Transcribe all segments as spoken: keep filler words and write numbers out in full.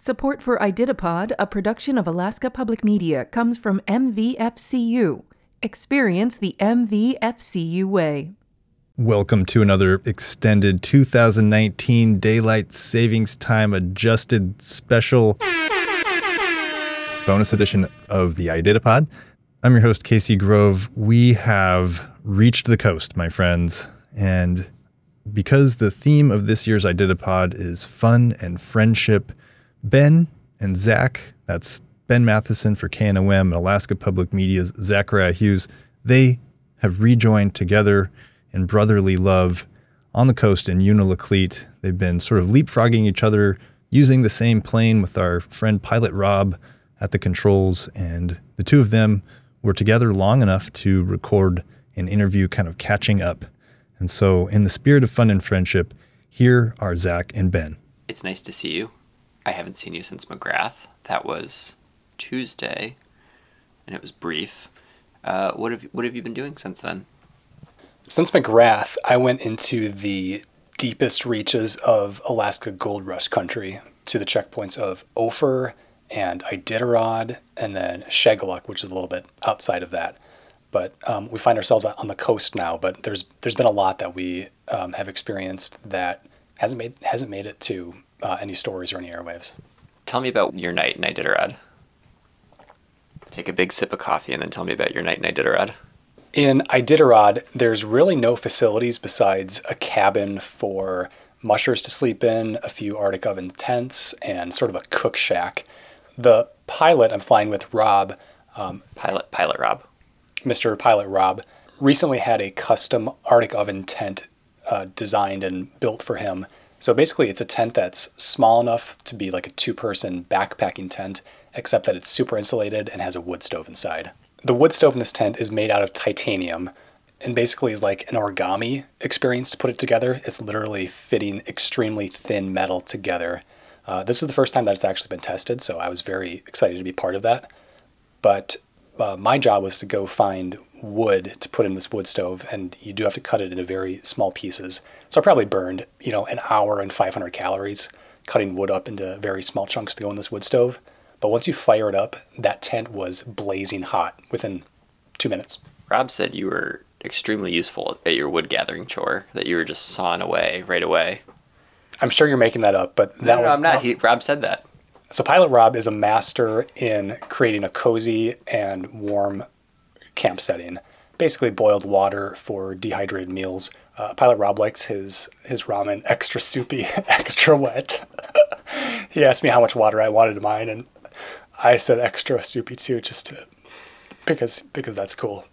Support for iDidapod, a production of Alaska Public Media, comes from M V F C U. Experience the M V F C U way. Welcome to another extended two thousand nineteen Daylight Savings Time adjusted special bonus edition of the iDidapod. I'm your host, Casey Grove. We have reached the coast, my friends, and because the theme of this year's iDidapod is fun and friendship, Ben and Zach, that's Ben Matheson for K N O M and Alaska Public Media's Zachariah Hughes, they have rejoined together in brotherly love on the coast in Unalakleet. They've been sort of leapfrogging each other, using the same plane with our friend Pilot Rob at the controls, and the two of them were together long enough to record an interview kind of catching up. And so in the spirit of fun and friendship, here are Zach and Ben. It's nice to see you. I haven't seen you since McGrath. That was Tuesday, and it was brief. Uh, what have what have you been doing since then? Since McGrath, I went into the deepest reaches of Alaska Gold Rush country to the checkpoints of Ophir and Iditarod, and then Shageluk, which is a little bit outside of that. But um, we find ourselves on the coast now. But there's there's been a lot that we um, have experienced that hasn't made hasn't made it to uh, any stories or any airwaves. Tell me about your night in Iditarod. Take a big sip of coffee and then tell me about your night in Iditarod. In Iditarod, there's really no facilities besides a cabin for mushers to sleep in, a few Arctic oven tents, and sort of a cook shack. The pilot I'm flying with, Rob, um, Pilot Pilot Rob, Mister Pilot Rob, recently had a custom Arctic oven tent uh, designed and built for him. So basically, it's a tent that's small enough to be like a two-person backpacking tent, except that it's super insulated and has a wood stove inside. The wood stove in this tent is made out of titanium and basically is like an origami experience to put it together. It's literally fitting extremely thin metal together. Uh, this is the first time that it's actually been tested, so I was very excited to be part of that. But uh, my job was to go find wood to put in this wood stove, and you do have to cut it into very small pieces. So I probably burned, you know, an hour and five hundred calories cutting wood up into very small chunks to go in this wood stove. But once you fire it up, that tent was blazing hot within two minutes. Rob said you were extremely useful at your wood gathering chore, that you were just sawing away right away. I'm sure you're making that up, but that no, no, was... I'm not. He, Rob said that. So Pilot Rob is a master in creating a cozy and warm camp setting. Basically boiled water for dehydrated meals. Uh, Pilot Rob likes his, his ramen extra soupy, extra wet. He asked me how much water I wanted in mine, and I said extra soupy too, just to, because because that's cool.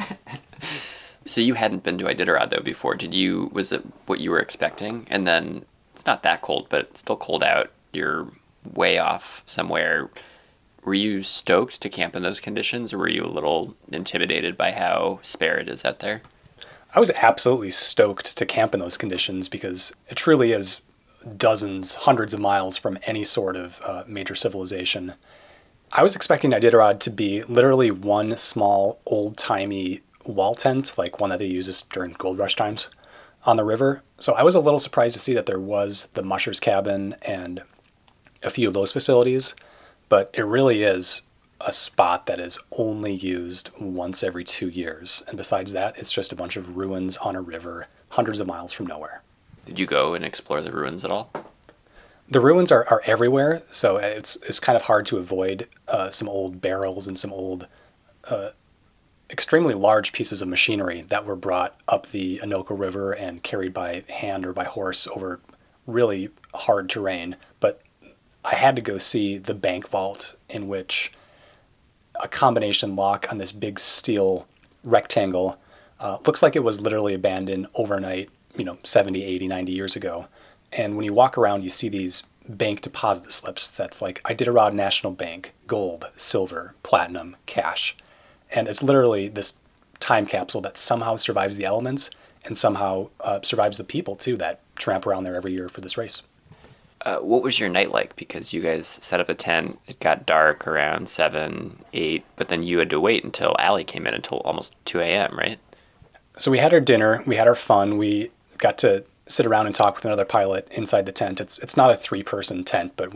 So you hadn't been to Iditarod though before, did you? Was it what you were expecting? And then it's not that cold, but it's still cold out. You're way off somewhere. Were you stoked to camp in those conditions, or were you a little intimidated by how spare it is out there? I was absolutely stoked to camp in those conditions because it truly is dozens, hundreds of miles from any sort of uh, major civilization. I was expecting Iditarod to be literally one small, old-timey wall tent, like one that they use during gold rush times, on the river. So I was a little surprised to see that there was the musher's cabin and a few of those facilities, but it really is a spot that is only used once every two years. And besides that, it's just a bunch of ruins on a river, hundreds of miles from nowhere. Did you go and explore the ruins at all? The ruins are, are everywhere, so it's it's kind of hard to avoid uh, some old barrels and some old, uh, extremely large pieces of machinery that were brought up the Anoka River and carried by hand or by horse over really hard terrain. But I had to go see the bank vault, in which a combination lock on this big steel rectangle uh, looks like it was literally abandoned overnight, you know, seventy, eighty, ninety years ago. And when you walk around, you see these bank deposit slips that's like Iditarod National Bank, gold, silver, platinum, cash. And it's literally this time capsule that somehow survives the elements and somehow uh, survives the people, too, that tramp around there every year for this race. Uh, what was your night like? Because you guys set up a tent. It got dark around seven, eight, but then you had to wait until Allie came in until almost two a.m., right? So we had our dinner. We had our fun. We got to sit around and talk with another pilot inside the tent. It's it's not a three-person tent, but we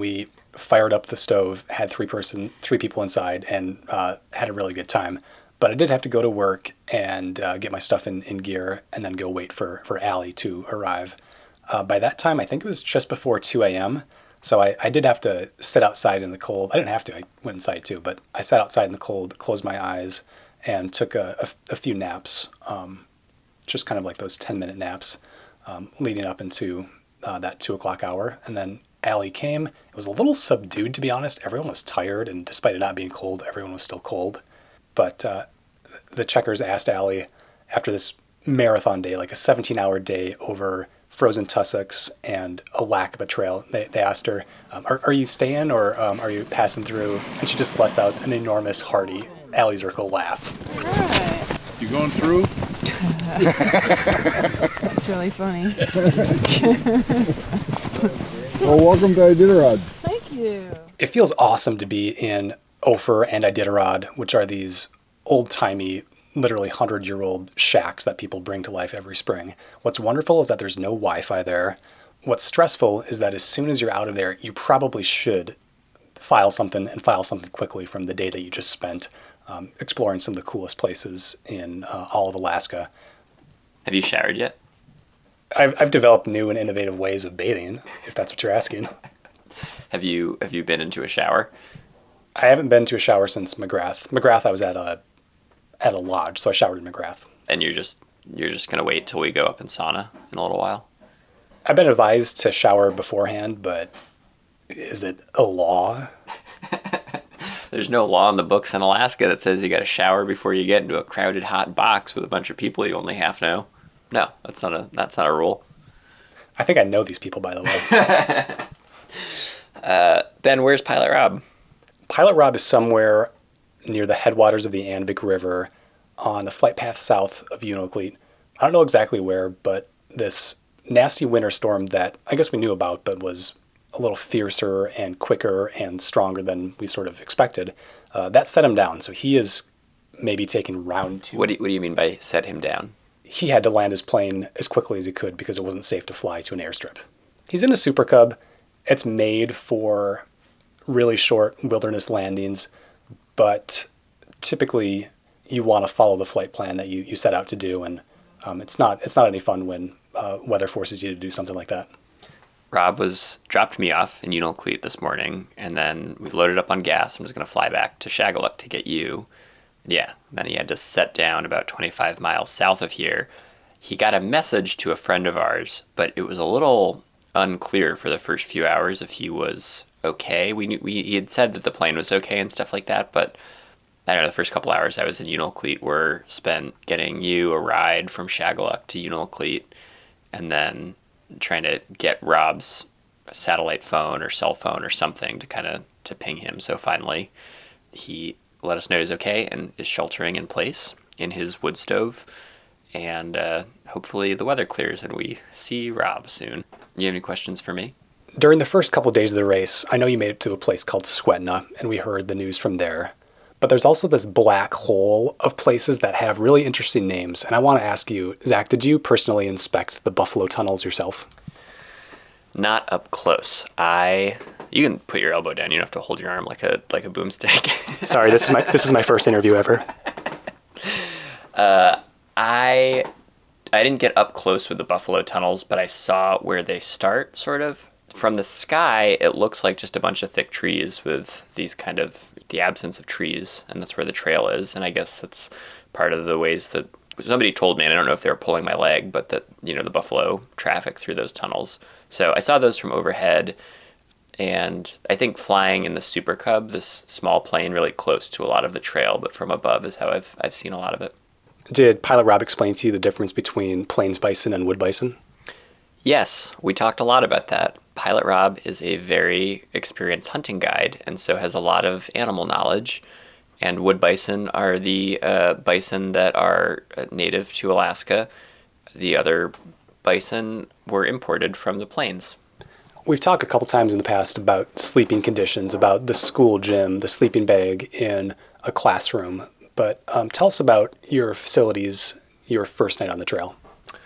fired up the stove, had three person, three people inside, and uh, had a really good time. But I did have to go to work and uh, get my stuff in, in gear and then go wait for, for Allie to arrive. Uh, by that time, I think it was just before two a.m., so I, I did have to sit outside in the cold. I didn't have to. I went inside too, but I sat outside in the cold, closed my eyes, and took a, a, a few naps, um, just kind of like those ten-minute naps um, leading up into uh, that two o'clock hour. And then Allie came. It was a little subdued, to be honest. Everyone was tired, and despite it not being cold, everyone was still cold. But uh, the checkers asked Allie, after this marathon day, like a seventeen-hour day over frozen tussocks and a lack of a trail, they, they asked her, um, are, are you staying or um, are you passing through? And she just lets out an enormous, hearty Allie Zirkle laugh. All right. You going through? That's really funny. Well, welcome to Iditarod. Thank you. It feels awesome to be in Ophir and Iditarod, which are these old-timey, literally hundred-year-old shacks that people bring to life every spring. What's wonderful is that there's no Wi-Fi there. What's stressful is that as soon as you're out of there, you probably should file something and file something quickly from the day that you just spent um, exploring some of the coolest places in uh, all of Alaska. Have you showered yet? I've, I've developed new and innovative ways of bathing, if that's what you're asking. Have you have you been into a shower? I haven't been to a shower since McGrath. McGrath, I was at a at a lodge, so I showered in McGrath. And you're just you're just gonna wait till we go up in sauna in a little while? I've been advised to shower beforehand, but is it a law? There's no law in the books in Alaska that says you got to shower before you get into a crowded hot box with a bunch of people you only half know. No, that's not a that's not a rule. I think I know these people, by the way. uh, Ben, where's Pilot Rob? Pilot Rob is somewhere near the headwaters of the Anvik River on the flight path south of Unalakleet. I don't know exactly where, but this nasty winter storm that I guess we knew about, but was a little fiercer and quicker and stronger than we sort of expected, uh, that set him down. So he is maybe taking round two. What do you, what do you mean by set him down? He had to land his plane as quickly as he could because it wasn't safe to fly to an airstrip. He's in a Super Cub. It's made for really short wilderness landings, but typically you want to follow the flight plan that you, you set out to do, and um, it's not it's not any fun when uh, weather forces you to do something like that. Rob was dropped me off in Unalakleet this morning, and then we loaded up on gas. I'm just going to fly back to Shagaluk to get you. Yeah, then he had to set down about twenty-five miles south of here. He got a message to a friend of ours, but it was a little unclear for the first few hours if he was okay. We knew we he had said that the plane was okay and stuff like that, but I don't know, the first couple hours I was in Unalakleet were spent getting you a ride from Shagaluk to Unalakleet, and then trying to get Rob's satellite phone or cell phone or something to kind of to ping him. So finally he let us know he's okay and is sheltering in place in his wood stove, and uh, hopefully the weather clears and we see Rob soon. You have any questions for me? During the first couple of days of the race, I know you made it to a place called Swetna, and we heard the news from there. But there's also this black hole of places that have really interesting names. And I want to ask you, Zach, did you personally inspect the Buffalo Tunnels yourself? Not up close. I you can put your elbow down. You don't have to hold your arm like a like a boomstick. Sorry, this is my this is my first interview ever. Uh, I I didn't get up close with the Buffalo Tunnels, but I saw where they start, sort of. From the sky, it looks like just a bunch of thick trees with these kind of, the absence of trees, and that's where the trail is. And I guess that's part of the ways that, somebody told me, and I don't know if they were pulling my leg, but that, you know, the buffalo traffic through those tunnels. So I saw those from overhead, and I think flying in the Super Cub, this small plane, really close to a lot of the trail, but from above is how I've I've seen a lot of it. Did Pilot Rob explain to you the difference between plains bison and wood bison? Yes, we talked a lot about that. Pilot Rob is a very experienced hunting guide, and so has a lot of animal knowledge. And wood bison are the uh, bison that are native to Alaska. The other bison were imported from the plains. We've talked a couple times in the past about sleeping conditions, about the school gym, the sleeping bag in a classroom. But um, tell us about your facilities, your first night on the trail.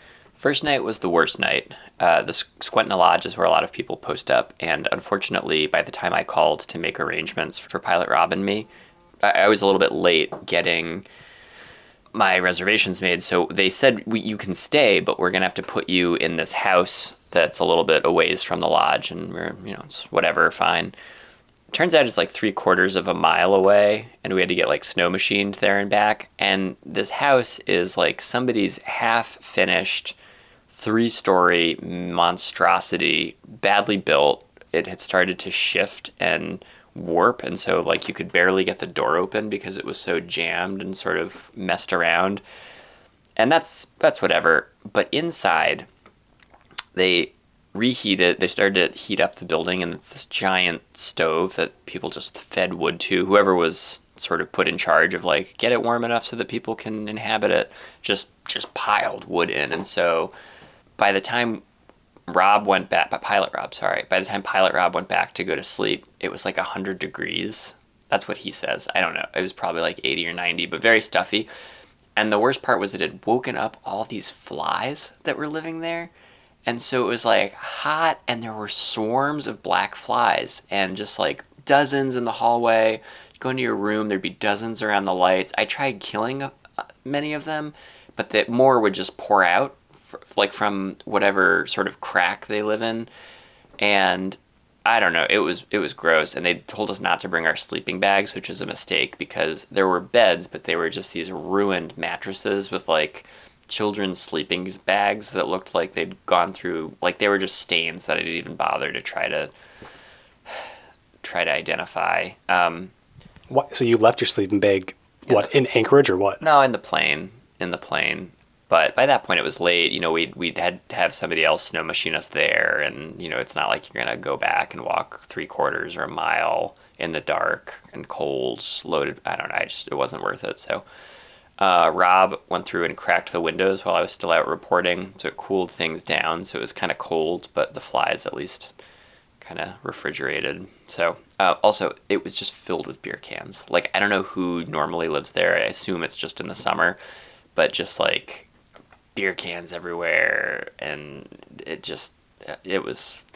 First night was the worst night. Uh, the Squentina Lodge is where a lot of people post up, and unfortunately, by the time I called to make arrangements for Pilot Rob and me, I, I was a little bit late getting my reservations made. So they said, we, you can stay, but we're going to have to put you in this house that's a little bit a ways from the lodge, and we're, you know, it's whatever, fine. Turns out it's like three quarters of a mile away, and we had to get like snow machined there and back. And this house is like somebody's half-finished three-story monstrosity, badly built. It had started to shift and warp, and so like you could barely get the door open because it was so jammed and sort of messed around. And that's that's whatever. But inside, they reheated, they started to heat up the building, and it's this giant stove that people just fed wood to. Whoever was sort of put in charge of like, get it warm enough so that people can inhabit it, just just piled wood in. And so by the time Rob went back, Pilot Rob, sorry, by the time Pilot Rob went back to go to sleep, it was like one hundred degrees. That's what he says. I don't know. It was probably like eighty or ninety, but very stuffy. And the worst part was it had woken up all these flies that were living there. And so it was like hot, and there were swarms of black flies, and just like dozens in the hallway. You go into your room, there'd be dozens around the lights. I tried killing uh, many of them, but that more would just pour out, f- like from whatever sort of crack they live in. And I don't know, it was it was gross. And they told us not to bring our sleeping bags, which is a mistake, because there were beds, but they were just these ruined mattresses with like children's sleeping bags that looked like they'd gone through, like they were just stains that I didn't even bother to try to try to identify. Um, What, so you left your sleeping bag, what, in Anchorage or what? no, in the plane, in the plane. But by that point, it was late. You know, we'd, we'd had to have somebody else snow machine us there. And, you know, it's not like you're going to go back and walk three quarters or a mile in the dark and cold, loaded. I don't know. I just, it wasn't worth it. So Uh, Rob went through and cracked the windows while I was still out reporting, so it cooled things down. So it was kind of cold, but the flies at least kind of refrigerated. So uh, also, it was just filled with beer cans. Like, I don't know who normally lives there. I assume it's just in the summer, but just like beer cans everywhere, and it just it was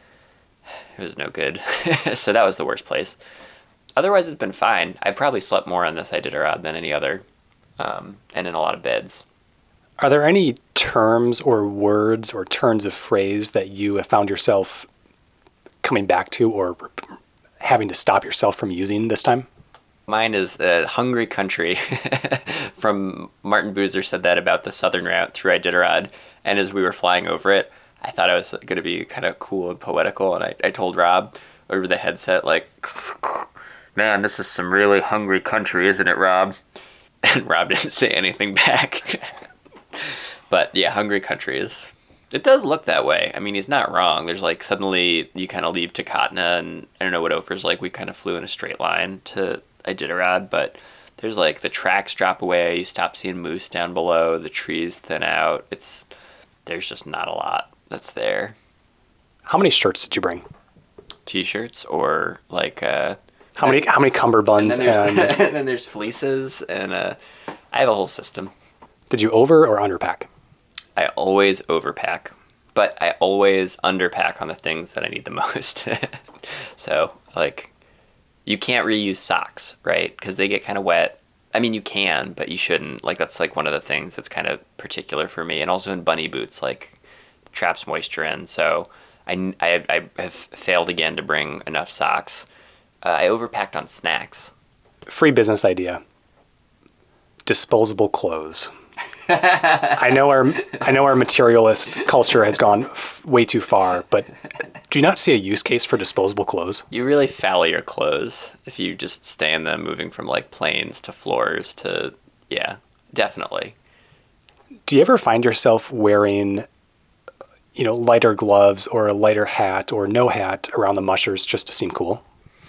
it was no good. So that was the worst place. Otherwise, it's been fine. I probably slept more on this Iditarod than any other. Um, and in a lot of beds. Are there any terms or words or turns of phrase that you have found yourself coming back to or having to stop yourself from using this time? Mine is a hungry country. From Martin Boozer said that about the southern route through Iditarod. And as we were flying over it, I thought I was going to be kind of cool and poetical. And I, I told Rob over the headset, like, man, this is some really hungry country, isn't it, Rob? And Rob didn't say anything back. But yeah, hungry country is, it does look that way. I mean, he's not wrong. There's like suddenly you kind of leave Takatna, and I don't know what Ophir's like. We kind of flew in a straight line to Iditarod, but there's like the tracks drop away. You stop seeing moose down below. The trees thin out. It's, there's just not a lot that's there. How many shirts did you bring? T-shirts or like uh How many how many cummerbunds and then and, there's, and then there's fleeces, and uh, I have a whole system. did you over or underpack? I always overpack, but I always underpack on the things that I need the most. So, like, you can't reuse socks, right? Because they get kind of wet. I mean, you can, but you shouldn't. Like, that's like one of the things that's kind of particular for me. And also in bunny boots, like, traps moisture in. So I, I, I have failed again to bring enough socks. Uh, I overpacked on snacks. Free business idea. Disposable clothes. I know our I know our materialist culture has gone f- way too far, but do you not see a use case for disposable clothes? You really foul your clothes if you just stay in them, moving from like planes to floors to, yeah, definitely. Do you ever find yourself wearing, you know, lighter gloves or a lighter hat or no hat around the mushers just to seem cool?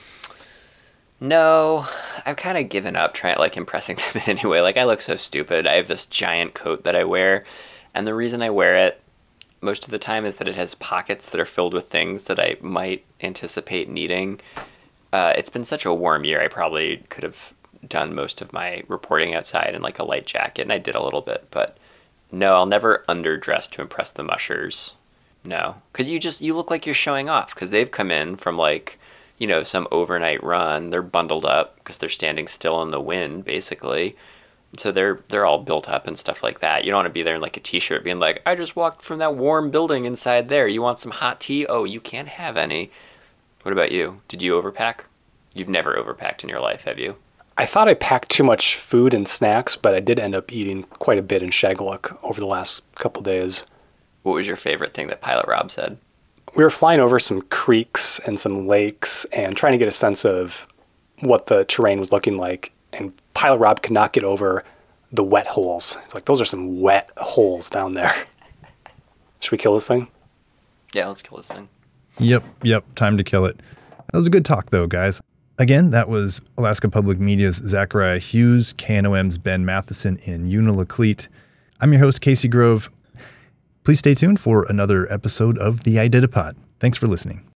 No, I've kind of given up trying, like, impressing them in any way. Like, I look so stupid. I have this giant coat that I wear, and the reason I wear it most of the time is that it has pockets that are filled with things that I might anticipate needing. Uh, it's been such a warm year, I probably could have done most of my reporting outside in, like, a light jacket, and I did a little bit, but No, I'll never underdress to impress the mushers. No, because you just you look like you're showing off because they've come in from like, you know, some overnight run. They're bundled up because they're standing still in the wind, basically. So they're they're all built up and stuff like that. You don't want to be there in like a t-shirt being like, I just walked from that warm building inside there. You want some hot tea? Oh, you can't have any. What about you? Did you overpack? You've never overpacked in your life, have you? I thought I packed too much food and snacks, but I did end up eating quite a bit in Shageluk over the last couple days. What was your favorite thing that Pilot Rob said? We were flying over some creeks and some lakes and trying to get a sense of what the terrain was looking like. And Pilot Rob could not get over the wet holes. He's like, those are some wet holes down there. Should we kill this thing? Yeah, let's kill this thing. Yep, yep, time to kill it. That was a good talk, though, guys. Again, that was Alaska Public Media's Zachariah Hughes, K N O M's Ben Matheson in Unalakleet. I'm your host, Casey Grove. Please stay tuned for another episode of the Ididipod. Thanks for listening.